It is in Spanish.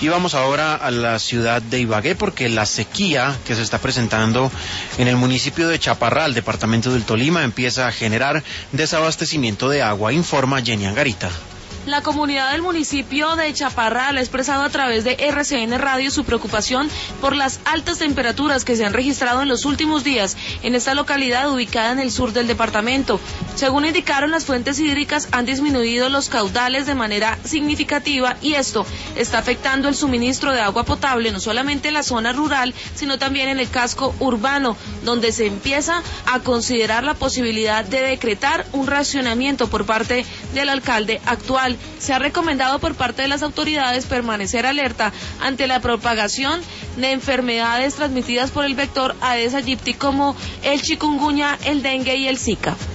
Y vamos ahora a la ciudad de Ibagué porque la sequía que se está presentando en el municipio de Chaparral, departamento del Tolima, empieza a generar desabastecimiento de agua, informa Jenny Angarita. La comunidad del municipio de Chaparral ha expresado a través de RCN Radio su preocupación por las altas temperaturas que se han registrado en los últimos días en esta localidad ubicada en el sur del departamento. Según indicaron, las fuentes hídricas han disminuido los caudales de manera significativa y esto está afectando el suministro de agua potable no solamente en la zona rural, sino también en el casco urbano, donde se empieza a considerar la posibilidad de decretar un racionamiento por parte del alcalde actual. Se ha recomendado por parte de las autoridades permanecer alerta ante la propagación de enfermedades transmitidas por el vector Aedes aegypti como el chikungunya, el dengue y el zika.